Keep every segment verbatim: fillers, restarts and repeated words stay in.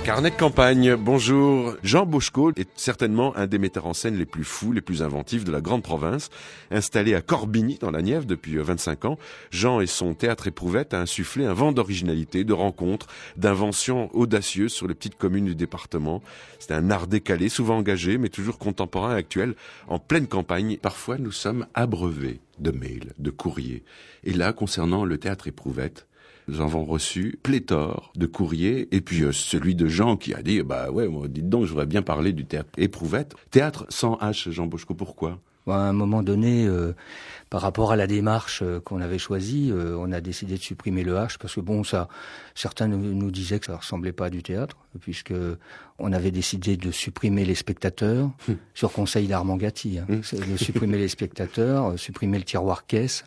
Carnet de campagne, bonjour. Jean Boschko est certainement un des metteurs en scène les plus fous, les plus inventifs de la grande province. Installé à Corbigny, dans la Nièvre, depuis vingt-cinq ans, Jean et son théâtre éprouvette a insufflé un vent d'originalité, de rencontres, d'inventions audacieuses sur les petites communes du département. C'est un art décalé, souvent engagé, mais toujours contemporain et actuel, en pleine campagne. Parfois, nous sommes abreuvés de mails, de courriers. Et là, concernant le théâtre éprouvette, nous avons reçu pléthore de courriers, et puis euh, celui de Jean qui a dit, bah ouais, moi, dites donc, je voudrais bien parler du théâtre éprouvette. Théâtre sans H, Jean Boschko, pourquoi ? À un moment donné, euh, par rapport à la démarche euh, qu'on avait choisie, euh, on a décidé de supprimer le H, parce que bon, ça, certains nous, nous disaient que ça ressemblait pas à du théâtre, puisque on avait décidé de supprimer les spectateurs, mmh. sur conseil d'Armand Gatti, hein, mmh. de supprimer les spectateurs, euh, supprimer le tiroir caisse.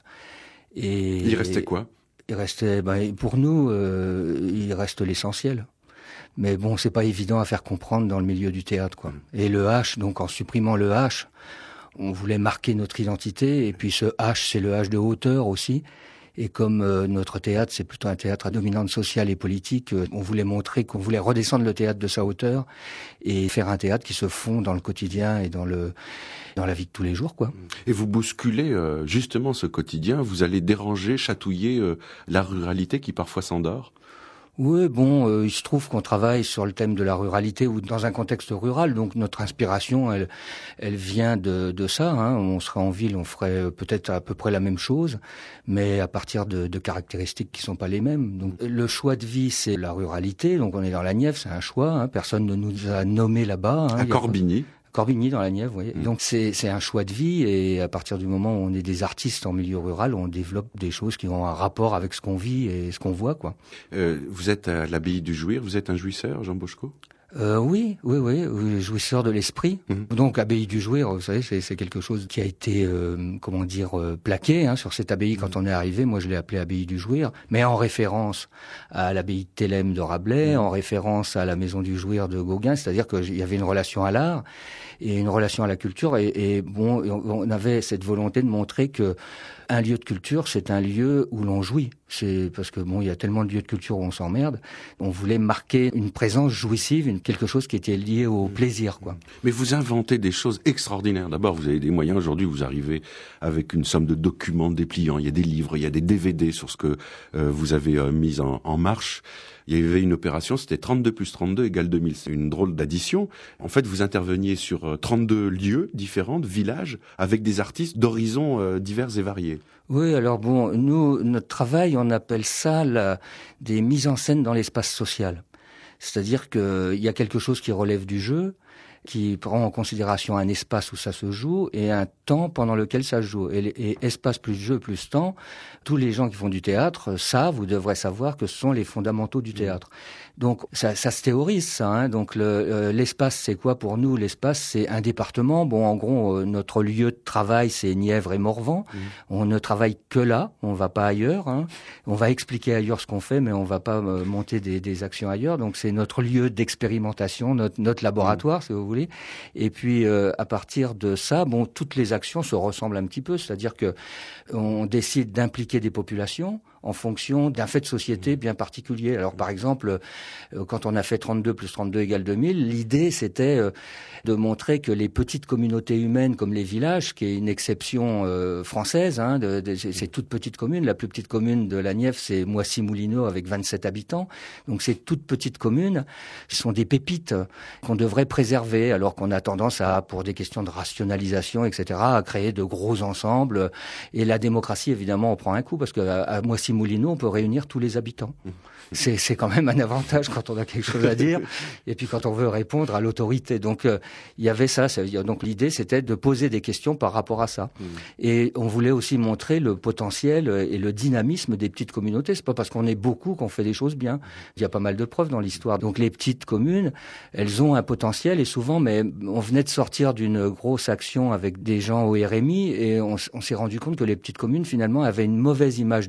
Et il restait quoi ? Il restait, ben, pour nous, euh, il reste l'essentiel. Mais bon, c'est pas évident à faire comprendre dans le milieu du théâtre, quoi. Et le H, donc en supprimant le H, on voulait marquer notre identité. Et puis ce H, c'est le H de hauteur aussi. Et comme euh, notre théâtre, c'est plutôt un théâtre à dominante sociale et politique, euh, on voulait montrer qu'on voulait redescendre le théâtre de sa hauteur et faire un théâtre qui se fond dans le quotidien et dans le dans la vie de tous les jours, quoi. Et vous bousculez euh, justement ce quotidien, vous allez déranger, chatouiller euh, la ruralité qui parfois s'endort ? Oui, bon, euh, il se trouve qu'on travaille sur le thème de la ruralité ou dans un contexte rural, donc notre inspiration, elle, elle vient de, de ça. Hein. On serait en ville, on ferait peut-être à peu près la même chose, mais à partir de, de caractéristiques qui sont pas les mêmes. Donc, le choix de vie, c'est la ruralité. Donc, on est dans la Nièvre, c'est un choix. Hein. Personne ne nous a nommé là-bas. Hein. À Corbigny. Corbigny dans la Nièvre, oui. Mmh. Donc c'est c'est un choix de vie, et à partir du moment où on est des artistes en milieu rural, on développe des choses qui ont un rapport avec ce qu'on vit et ce qu'on voit, quoi. Euh, vous êtes à l'abbaye du Jouir, vous êtes un jouisseur, Jean Boschko ? Euh, oui, oui, oui, oui, jouisseur de l'esprit. Mmh. Donc, abbaye du Jouir, vous savez, c'est, c'est quelque chose qui a été, euh, comment dire, euh, plaqué hein, sur cette abbaye mmh. quand on est arrivé. Moi, je l'ai appelée abbaye du Jouir, mais en référence à l'abbaye de Thélème de Rabelais, mmh. en référence à la maison du Jouir de Gauguin, c'est-à-dire qu'il y avait une relation à l'art et une relation à la culture, et, et bon, on avait cette volonté de montrer que un lieu de culture, c'est un lieu où l'on jouit. C'est parce que bon, il y a tellement de lieux de culture où on s'emmerde. On voulait marquer une présence jouissive, une, quelque chose qui était lié au plaisir, quoi. Mais vous inventez des choses extraordinaires. D'abord, vous avez des moyens. Aujourd'hui, vous arrivez avec une somme de documents dépliants. Il y a des livres, il y a des D V D sur ce que euh, vous avez euh, mis en, en marche. Il y avait une opération, c'était trente-deux plus trente-deux égale deux mille. C'est une drôle d'addition. En fait, vous interveniez sur trente-deux lieux différents, villages, avec des artistes d'horizons euh, divers et variés. Oui, alors bon, nous, notre travail, on appelle ça la, des mises en scène dans l'espace social. C'est-à-dire qu'il y a quelque chose qui relève du jeu, qui prend en considération un espace où ça se joue et un temps pendant lequel ça se joue. Et, et espace plus jeu plus temps, tous les gens qui font du théâtre savent ou devraient savoir que ce sont les fondamentaux du théâtre. Donc ça, ça se théorise, ça. Hein. Donc le, euh, l'espace, c'est quoi pour nous ? L'espace, c'est un département. Bon, en gros, euh, notre lieu de travail, c'est Nièvre et Morvan. Mmh. On ne travaille que là, on va pas ailleurs. Hein. On va expliquer ailleurs ce qu'on fait, mais on va pas euh, monter des, des actions ailleurs. Donc c'est notre lieu d'expérimentation, notre, notre laboratoire, mmh. si vous voulez. Et puis euh, à partir de ça, bon, toutes les actions se ressemblent un petit peu. C'est-à-dire que on décide d'impliquer des populations en fonction d'un fait de société bien particulier. Alors par exemple, euh, quand on a fait trente-deux plus trente-deux égale deux mille, l'idée c'était euh, de montrer que les petites communautés humaines comme les villages, qui est une exception euh, française, hein, de, de, c'est, c'est toute petite commune. La plus petite commune de la Nièvre, c'est Moissy-Moulineaux avec vingt-sept habitants. Donc ces toutes petites communes sont des pépites qu'on devrait préserver, alors qu'on a tendance à, pour des questions de rationalisation, et cetera, à créer de gros ensembles. Et la démocratie, évidemment, on prend un coup, parce qu'à à Moissy-Moulineaux, on peut réunir tous les habitants. C'est, c'est quand même un avantage quand on a quelque chose à dire, et puis quand on veut répondre à l'autorité. Donc, euh, il y avait ça. ça donc, l'idée, c'était de poser des questions par rapport à ça. Mmh. Et on voulait aussi montrer le potentiel et le dynamisme des petites communautés. C'est pas parce qu'on est beaucoup qu'on fait des choses bien. Il y a pas mal de preuves dans l'histoire. Donc, les petites communes, elles ont un potentiel, et souvent, mais on venait de sortir d'une grosse action avec des gens au R M I, et on, on s'est rendu compte que les petites communes, finalement, avaient une mauvaise image d'elles-mêmes,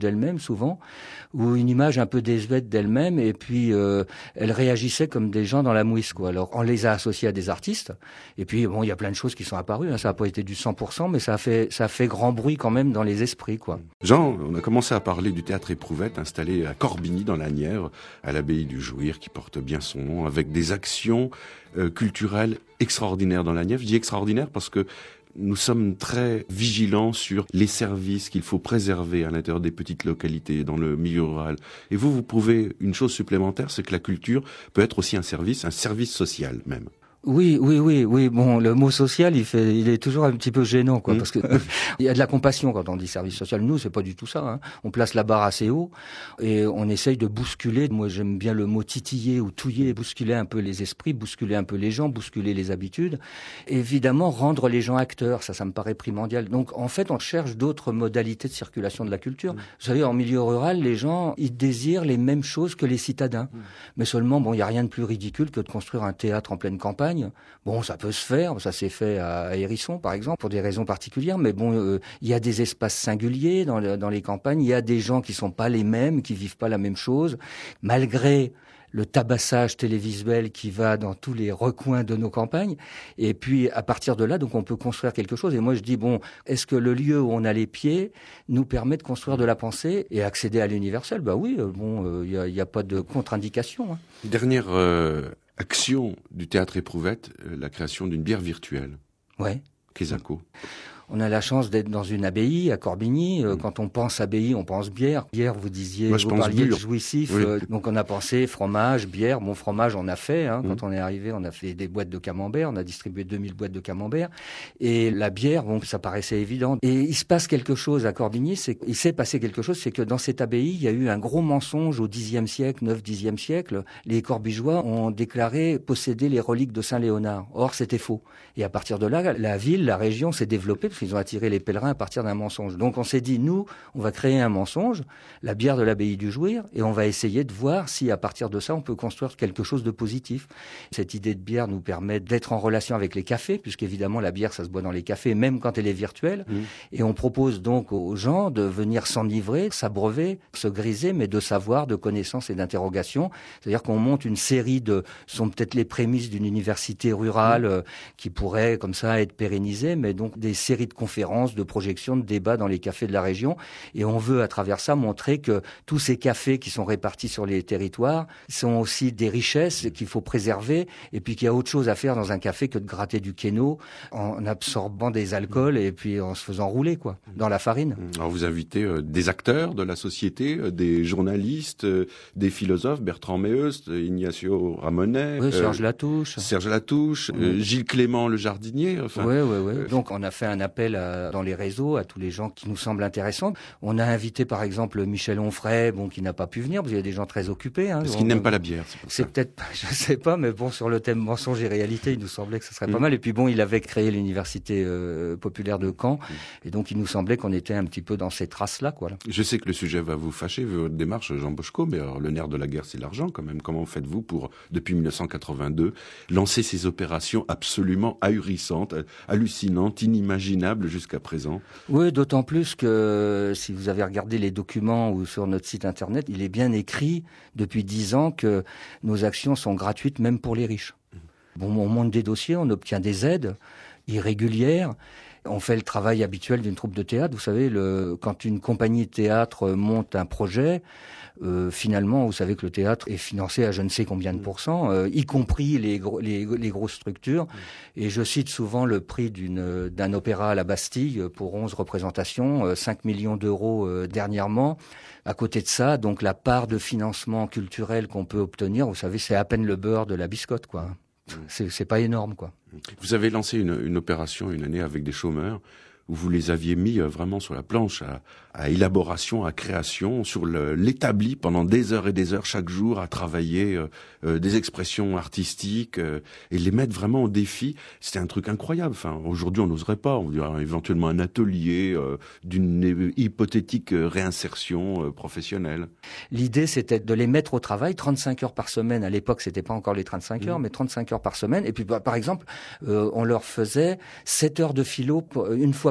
souvent, ou une image un peu désuète d'elle-même, et puis euh, elle réagissait comme des gens dans la mouise, quoi. Alors on les a associés à des artistes, et puis bon, il y a plein de choses qui sont apparues, hein. Ça n'a pas été du cent pour cent, mais ça a fait ça a fait grand bruit quand même dans les esprits, quoi. Jean, on a commencé à parler du théâtre Éprouvette, installé à Corbigny dans la Nièvre, à l'abbaye du Jouir, qui porte bien son nom, avec des actions euh, culturelles extraordinaires dans la Nièvre. Je dis extraordinaires parce que nous sommes très vigilants sur les services qu'il faut préserver à l'intérieur des petites localités, dans le milieu rural. Et vous, vous prouvez une chose supplémentaire, c'est que la culture peut être aussi un service, un service social même. Oui, oui, oui, oui. Bon, le mot social, il fait, il est toujours un petit peu gênant, quoi, mmh. parce que il y a de la compassion quand on dit service social. Nous, c'est pas du tout ça, hein. On place la barre assez haut et on essaye de bousculer. Moi, j'aime bien le mot titiller ou touiller, bousculer un peu les esprits, bousculer un peu les gens, bousculer les habitudes. Évidemment, rendre les gens acteurs, ça, ça me paraît primordial. Donc, en fait, on cherche d'autres modalités de circulation de la culture. Mmh. Vous savez, en milieu rural, les gens, ils désirent les mêmes choses que les citadins. Mmh. Mais seulement, bon, il y a rien de plus ridicule que de construire un théâtre en pleine campagne. Bon, ça peut se faire, ça s'est fait à Hérisson, par exemple, pour des raisons particulières, mais bon, euh, il y a des espaces singuliers dans, le, dans les campagnes, il y a des gens qui sont pas les mêmes, qui vivent pas la même chose, malgré le tabassage télévisuel qui va dans tous les recoins de nos campagnes. Et puis, à partir de là, donc, on peut construire quelque chose. Et moi, je dis, bon, est-ce que le lieu où on a les pieds nous permet de construire de la pensée et accéder à l'universel? Bah oui, bon, il euh, n'y a, a pas de contre-indication, hein. Dernière euh, action du théâtre Éprouvette, euh, la création d'une bière virtuelle. Ouais. Quesaco. On a la chance d'être dans une abbaye à Corbigny. Euh, mmh. Quand on pense abbaye, on pense bière. Bière, vous disiez, Moi, vous pense parliez bure. de jouissif. Oui. Euh, donc on a pensé fromage, bière. Bon, fromage, on a fait. Hein, mmh. Quand on est arrivé, on a fait des boîtes de camembert. On a distribué deux mille boîtes de camembert. Et la bière, bon, ça paraissait évident. Et il se passe quelque chose à Corbigny. C'est il s'est passé quelque chose, c'est que dans cette abbaye, il y a eu un gros mensonge au dixième siècle, neuf dixième siècle. Les Corbigeois ont déclaré posséder les reliques de Saint Léonard. Or, c'était faux. Et à partir de là, la ville, la région s'est développée parce qu'ils ont attiré les pèlerins à partir d'un mensonge. Donc on s'est dit, nous, on va créer un mensonge, la bière de l'abbaye du Jouir, et on va essayer de voir si à partir de ça, on peut construire quelque chose de positif. Cette idée de bière nous permet d'être en relation avec les cafés, puisqu'évidemment la bière, ça se boit dans les cafés, même quand elle est virtuelle. Mmh. Et on propose donc aux gens de venir s'enivrer, s'abreuver, se griser, mais de savoir, de connaissances et d'interrogations. C'est-à-dire qu'on monte une série de, ce sont peut-être les prémices d'une université rurale mmh. euh, qui pourrait comme ça être pérennisée, mais donc des séries de conférences, de projections, de débats dans les cafés de la région. Et on veut, à travers ça, montrer que tous ces cafés qui sont répartis sur les territoires sont aussi des richesses qu'il faut préserver, et puis qu'il y a autre chose à faire dans un café que de gratter du quéno en absorbant des alcools et puis en se faisant rouler, quoi, dans la farine. Alors vous invitez euh, des acteurs de la société, euh, des journalistes, euh, des philosophes, Bertrand Meust, Ignacio Ramonet, oui, Serge euh, Latouche, Serge Latouche, oui. euh, Gilles Clément le jardinier. Enfin, oui, oui, oui. Euh, Donc on a fait un appel à, dans les réseaux à tous les gens qui nous semblent intéressants. On a invité par exemple Michel Onfray, bon, qui n'a pas pu venir parce qu'il y a des gens très occupés. Hein, parce qu'il n'aime pas la bière. C'est, c'est peut-être, je sais pas, mais bon, sur le thème mensonge et réalité, il nous semblait que ce serait mmh. pas mal. Et puis bon, il avait créé l'université euh, populaire de Caen, mmh. et donc il nous semblait qu'on était un petit peu dans ces traces-là, quoi. Là. Je sais que le sujet va vous fâcher, votre démarche, Jean Boschko, mais alors, le nerf de la guerre, c'est l'argent quand même. Comment faites-vous pour, depuis mille neuf cent quatre-vingt-deux, lancer ces opérations absolument ahurissantes, hallucinantes, inimaginables jusqu'à présent? Oui, d'autant plus que si vous avez regardé les documents ou sur notre site internet, il est bien écrit depuis dix ans que nos actions sont gratuites même pour les riches. Bon, on monte des dossiers, on obtient des aides irrégulières. On fait le travail habituel d'une troupe de théâtre. Vous savez, le, quand une compagnie de théâtre monte un projet, euh, finalement, vous savez que le théâtre est financé à je ne sais combien de pourcents, euh, y compris les, gros, les, les grosses structures. Et je cite souvent le prix d'une, d'un opéra à la Bastille pour onze représentations, euh, cinq millions d'euros euh, dernièrement. À côté de ça, donc la part de financement culturel qu'on peut obtenir, vous savez, c'est à peine le beurre de la biscotte, quoi. C'est, c'est pas énorme, quoi. Vous avez lancé une, une opération une année avec des chômeurs où vous les aviez mis vraiment sur la planche à, à élaboration, à création, sur le, l'établi pendant des heures et des heures chaque jour à travailler euh, euh, des expressions artistiques euh, et les mettre vraiment au défi. C'était un truc incroyable. Enfin, aujourd'hui, on n'oserait pas. On dirait éventuellement un atelier euh, d'une hypothétique réinsertion euh, professionnelle. L'idée, c'était de les mettre au travail trente-cinq heures par semaine. À l'époque, c'était pas encore les trente-cinq heures, mmh. mais trente-cinq heures par semaine. Et puis, par exemple, euh, on leur faisait sept heures de philo pour, une fois par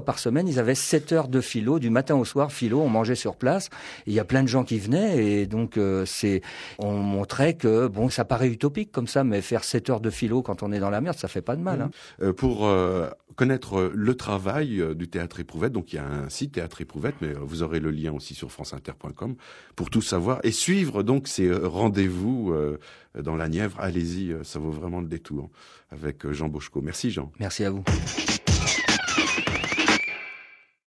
par semaine, ils avaient sept heures de philo, du matin au soir, philo, on mangeait sur place. Et il y a plein de gens qui venaient et donc euh, c'est, on montrait que bon, ça paraît utopique comme ça, mais faire sept heures de philo quand on est dans la merde, ça fait pas de mal. Hein. Euh, pour euh, connaître le travail euh, du Théâtre Éprouvette, donc il y a un site Théâtre Éprouvette, mais euh, vous aurez le lien aussi sur franceinter point com pour tout savoir et suivre donc ces euh, rendez-vous euh, dans la Nièvre. Allez-y, euh, ça vaut vraiment le détour avec euh, Jean Boschko. Merci Jean. Merci à vous.